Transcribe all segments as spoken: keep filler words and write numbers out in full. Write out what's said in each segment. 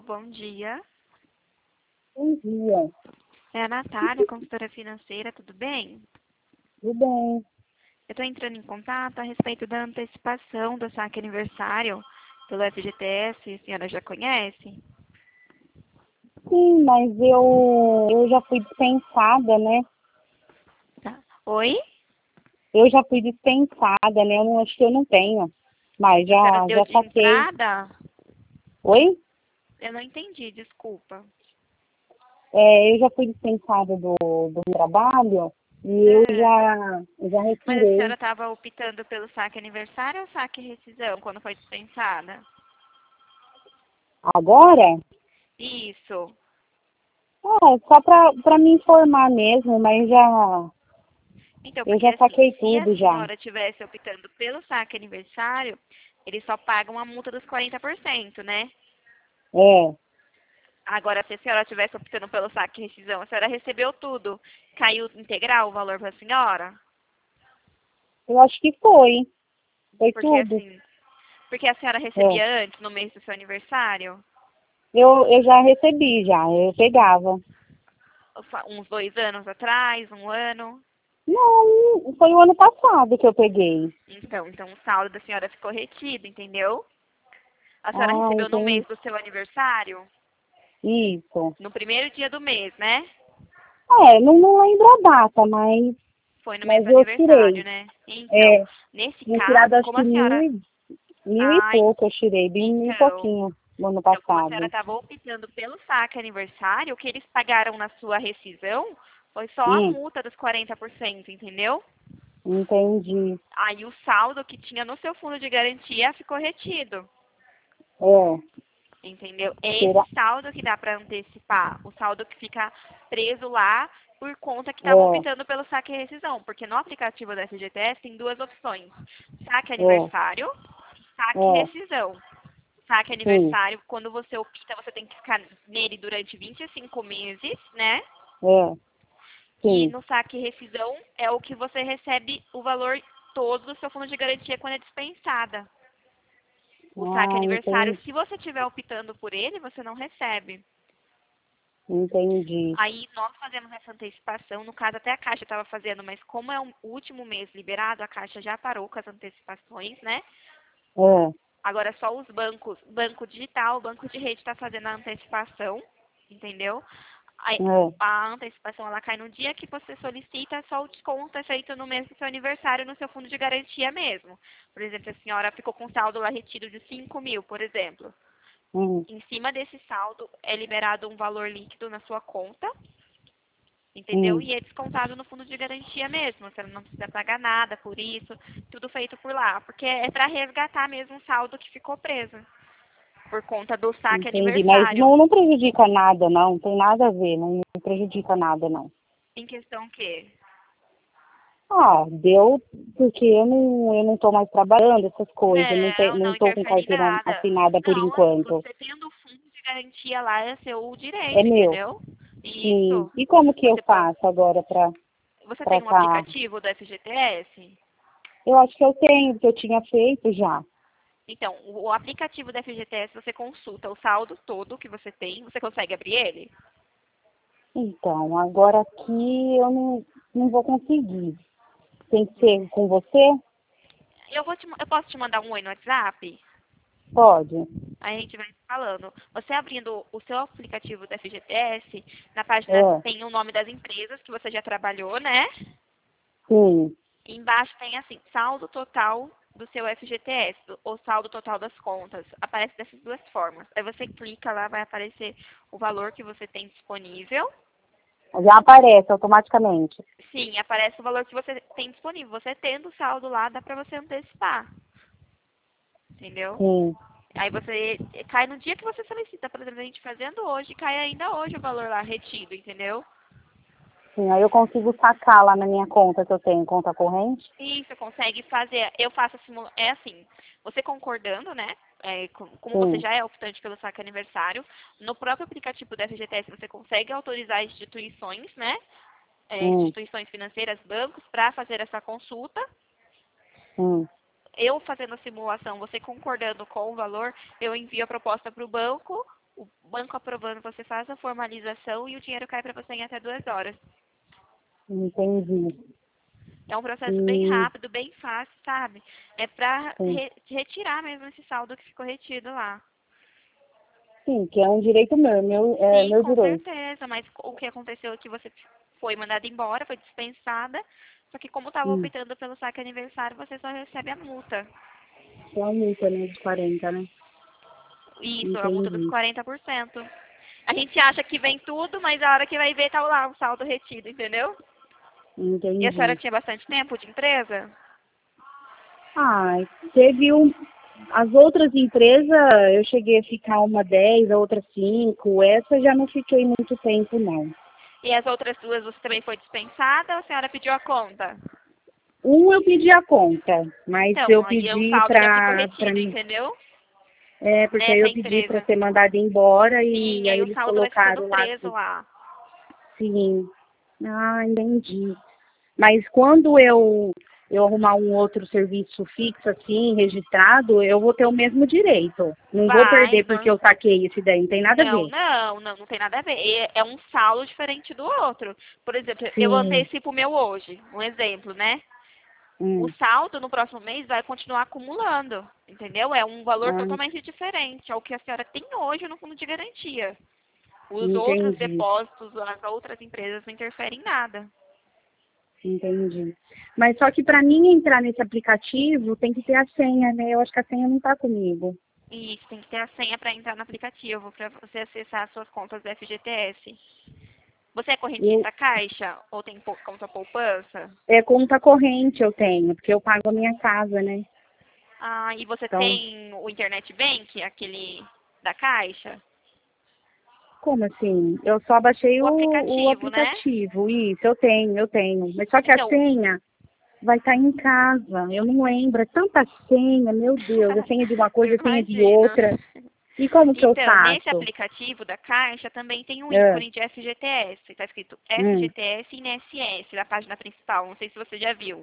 bom dia. Bom dia, É a Natália, consultora financeira, tudo bem? tudo bem? Eu estou entrando em contato a respeito da antecipação do saque aniversário pelo F G T S, a senhora já conhece? Sim, mas eu, eu já fui dispensada, né? Tá. Oi? Eu já fui dispensada, né? Eu não, acho que eu não tenho, mas A senhora já, deu já de saquei. entrada? Oi? Eu não entendi, desculpa. É, eu já fui dispensada do, do trabalho e eu É. já, eu já Mas a retirei. senhora estava optando pelo saque aniversário ou saque rescisão quando foi dispensada? Agora? Isso. É, só pra, pra me informar mesmo, mas já, Então, eu porque já assim, saquei se a tudo já. senhora estivesse optando pelo saque aniversário, eles só pagam a multa dos quarenta por cento, né? É, Agora, se a senhora estivesse optando pelo saque e rescisão, a senhora recebeu tudo. Caiu integral o valor para a senhora? eu acho que foi, foi Porque tudo. assim, porque a senhora É. recebia antes, no mês do seu aniversário, Eu, eu já recebi já, eu pegava. fa- uns dois anos atrás, um ano. Não, foi o ano passado que eu peguei. Então, então o saldo da senhora ficou retido, entendeu? A senhora Ah, recebeu no mês entendi. do seu aniversário, Isso. no primeiro dia do mês, né? É, não, não lembro a data, mas, Foi no mês mas do eu aniversário, tirei. né? Então, É, nesse tinha tirado caso, acho como que a mil senhora. e, mil e Ai, pouco eu tirei, bem mil e então. pouquinho no ano Então, como a senhora passado. estava optando pelo saque aniversário, o que eles pagaram na sua rescisão foi só a Hum, multa dos quarenta por cento, entendeu? entendi. Aí o saldo que tinha no seu fundo de garantia ficou retido, É, entendeu? É esse será? saldo que dá para antecipar, o saldo que fica preso lá por conta que estava É, optando pelo saque e rescisão, porque no aplicativo da F G T S tem duas opções: saque é, aniversário, saque e é, rescisão. Saque sim, aniversário, quando você opta, você tem que ficar nele durante vinte e cinco meses, né? é, E sim. no saque rescisão é o que você recebe o valor todo do seu fundo de garantia quando é dispensada. O saque Ah, aniversário, entendi, se você estiver optando por ele, você não recebe. entendi. Aí nós fazemos essa antecipação, no caso até a Caixa estava fazendo, mas como é o último mês liberado, a Caixa já parou com as antecipações, né? É, Agora só os bancos, banco digital, banco de rede está fazendo a antecipação, entendeu? Aí, o- é, a antecipação ela cai no dia que você solicita, só o desconto é feito no mês do seu aniversário no seu fundo de garantia mesmo. Por exemplo, a senhora ficou com saldo lá retido de cinco mil, por exemplo. hum, Em cima desse saldo é liberado um valor líquido na sua conta, entendeu? hum, E é descontado no fundo de garantia mesmo. Você não precisa pagar nada por isso, tudo feito por lá. Porque é para resgatar mesmo o saldo que ficou preso por conta do saque entendi. Mas aniversário. não, não prejudica nada, não, não tem nada a ver, não prejudica nada, não. Em questão que Ah, deu porque eu não, eu não tô mais trabalhando, essas coisas, não, te, não, não não tô com interfere em carteira nada. assinada por Não, assim, enquanto. você tendo o fundo de garantia lá é seu É direito, meu, entendeu? sim. Isso. E como que eu Você pode. faço agora pra, Você pra tem um tá? aplicativo do F G T S? Eu acho que eu tenho, porque eu tinha feito já. Então, o o aplicativo do F G T S você consulta o saldo todo que você tem, você consegue abrir ele? Então, agora aqui eu não, não vou conseguir. Tem que Hum. ser com você? Eu vou te, ma- eu posso te mandar um oi no WhatsApp? Pode. Aí a gente vai falando. Você abrindo o seu aplicativo do F G T S, na página É, tem o nome das empresas que você já trabalhou, né? sim, E embaixo tem assim, saldo total do seu F G T S, ou saldo total das contas. Aparece dessas duas formas. Aí você clica lá, vai aparecer o valor que você tem disponível. já aparece automaticamente. Sim, aparece o valor que você tem disponível. Você tendo o saldo lá, dá pra você antecipar. Entendeu? Sim, Aí você cai no dia que você solicita, por exemplo, a gente fazendo hoje, cai ainda hoje o valor lá retido, entendeu? sim. Aí eu consigo sacar lá na minha conta que eu tenho, conta corrente? E você consegue fazer, eu faço a simulação, é assim, você concordando, né? É, com- como você Sim, já é optante pelo saque aniversário, no próprio aplicativo da F G T S você consegue autorizar instituições, né? É, hum, instituições financeiras, bancos, para fazer essa consulta. hum. Eu fazendo a simulação, você concordando com o valor, eu envio a proposta para o banco, o banco aprovando, você faz a formalização e o dinheiro cai para você em até duas horas. Entendi. É um processo bem E, rápido, bem fácil, sabe? É para sim. re retirar mesmo esse saldo que ficou retido lá. Sim, que é um direito meu, meu, é Sim, meu com direito. certeza, mas o que aconteceu é que você foi mandada embora, foi dispensada, só que como estava Hum. optando pelo saque aniversário, você só recebe a multa. Só a multa, né, de quarenta, né? Isso, a multa dos Entendi. quarenta por cento. A gente acha que vem tudo, mas a hora que vai ver tá lá o saldo retido, entendeu? E a senhora Entendi. tinha bastante tempo de empresa? Ah, teve um. As outras empresas, eu cheguei a ficar uma dez, a outra cinco. Essa já não fiquei muito tempo, não. E as outras duas você também foi dispensada ou a senhora pediu a conta? Um eu pedi a conta, mas eu Então, aí o pedi saldo já ficou pra, pra retido, mim. entendeu? É, porque aí Nessa eu pedi pra empresa. ser mandada embora e Sim, aí aí o eles saldo vai ficando colocaram lá preso assim. lá. Sim. Ah, entendi. Mas quando eu, eu arrumar um outro serviço fixo, assim, registrado, eu vou ter o mesmo direito. Não vou Vai, perder porque van- eu saquei esse daí, não tem nada a Não, ver. não, não, não tem nada a ver. É é um saldo diferente do outro. Por exemplo, eu Sim. antecipo o meu hoje, um exemplo, né? O Hum. saldo no próximo mês vai continuar acumulando, entendeu? É um valor Ah, totalmente diferente ao que a senhora tem hoje no fundo de garantia. Os outros entendi, depósitos, as outras empresas não interferem em nada. entendi. Mas só que para mim entrar nesse aplicativo tem que ter a senha, né? Eu acho que a senha não tá comigo. E tem que ter a senha para entrar no aplicativo, para você acessar as suas contas do F G T S. Você é Eu, correntista caixa ou tem pou- conta poupança? é conta corrente eu tenho, porque eu pago a minha casa, né? Ah, e você Então, tem o Internet Bank, aquele da caixa? como assim? Eu só baixei O o, o aplicativo, né? aplicativo. Isso, eu tenho, eu tenho. Mas só que a Então, senha vai estar em casa. Eu não lembro. É tanta senha, meu Deus. A senha de uma coisa, eu a senha de imagino. outra. E como que eu Então, nesse faço? aplicativo da Caixa também tem um Ah, ícone de F G T S. Está escrito hum. F G T S e N S S na página principal. Não sei se você já viu.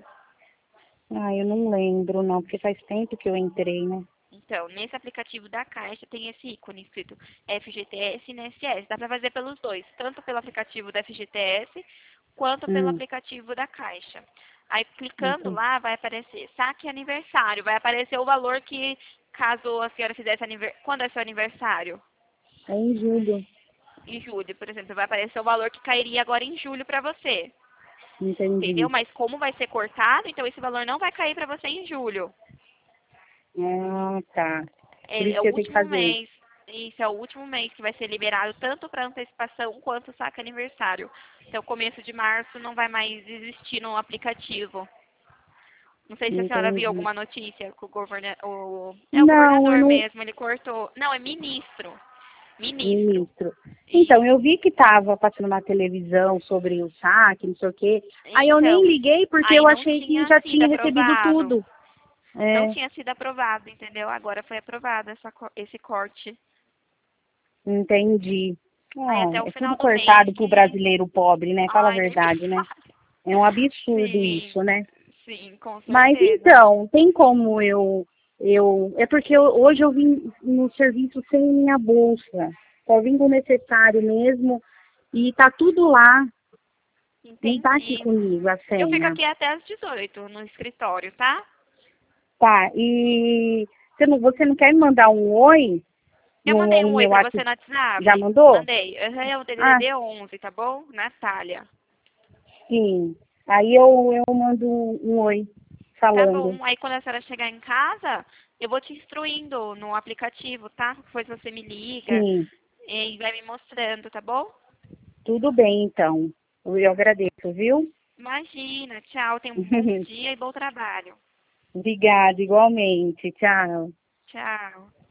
Ah, eu não lembro, não, porque faz tempo que eu entrei, né? Então, nesse aplicativo da Caixa tem esse ícone escrito F G T S e N S S. Dá para fazer pelos dois, tanto pelo aplicativo da F G T S quanto pelo Hum, aplicativo da Caixa. Aí, clicando entendi. lá, vai aparecer saque aniversário. Vai aparecer o valor que, caso a senhora fizesse aniversário. Quando é seu aniversário? É em julho. Em julho, por exemplo, vai aparecer o valor que cairia agora em julho para você. Entendeu? Entendi. Mas como vai ser cortado, então esse valor não vai cair para você em julho. Ah, tá. Por É, isso é o que eu tenho que último fazer. mês. Isso é o último mês que vai ser liberado tanto para antecipação quanto saque aniversário. Então, começo de março não vai mais existir no aplicativo. Não sei se a senhora viu Entendi. alguma notícia que o governador. É o Não, eu governador não. mesmo, ele cortou. Não, é ministro. Ministro. Ministro. Então, Isso. eu vi que estava passando na televisão sobre o saque, não sei o quê. Aí eu nem Então, liguei porque aí eu não achei que tinha já sido tinha recebido aprovado. tudo. Não É, tinha sido aprovado, entendeu? Agora foi aprovado essa, co- esse corte. entendi. Aí até o Ah, é tudo final do mês cortado pro que. brasileiro pobre, né? Fala a Ai, nem me verdade, né? fale. É um absurdo Sim, isso, né? sim, com Mas certeza. então, tem como eu. eu é porque eu- hoje eu vim no serviço sem minha bolsa. Só vim com o necessário mesmo. E tá tudo lá. Não tá aqui Entendi. comigo a Eu fico senha. aqui até às dezoito no escritório, tá? Tá, e você não, você não quer me mandar um oi Eu no, mandei no um oi meu pra você WhatsApp? no Já WhatsApp. mandou? Mandei. Uhum, é o Ah, D D D onze, tá bom? Natália. sim. Aí eu, eu mando um oi Tá falando. bom. Aí quando a senhora chegar em casa, eu vou te instruindo no aplicativo, tá? Depois você me liga Sim, e vai me mostrando, tá bom? tudo bem então. Eu agradeço, viu? Imagina. Tchau. Tenha um bom dia e bom trabalho. Obrigada, igualmente. Tchau. Tchau.